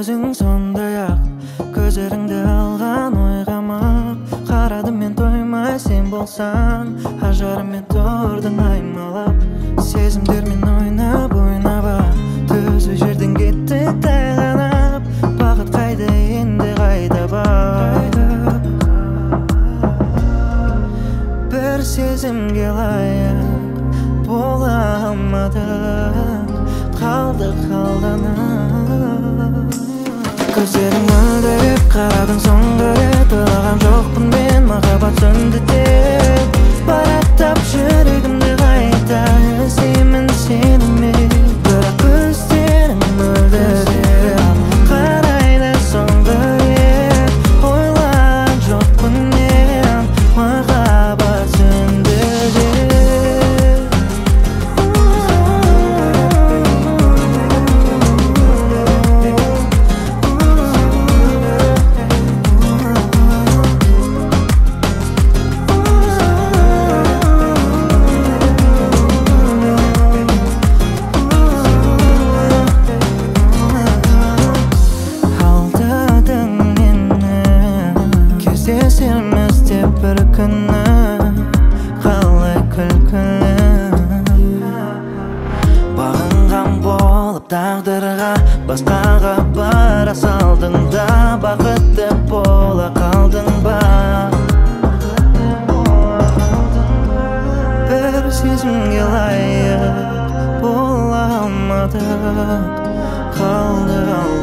өзің сондай-ақ көздеріңді алған ойғамап қарадым мен тоймай сен болсаң ажарымен тұрдың аймалап сезімдермен ойнап төзу жерден кеттік тайғанап бақыт қайда енді қайда бар бір сезімге лайық бола алмадық қалдық алданып көздерің мөлдіреп қарадың соңғы рет ойлаған жоқпын мен махаббат сөнді деп бараттап жүрегімді қайта іздеймін сенімен бірақ көздерің мөлдіреп қарайды соңғы рет ойлаған жоқпын мен махаббат сөнді деп кездесерміз деп бір күні қалай күлкілі бағынған болып тағдырға басқаға бара салдың да бақытты бола қалдың ба бір сезімге лайық бола алмадық қалдық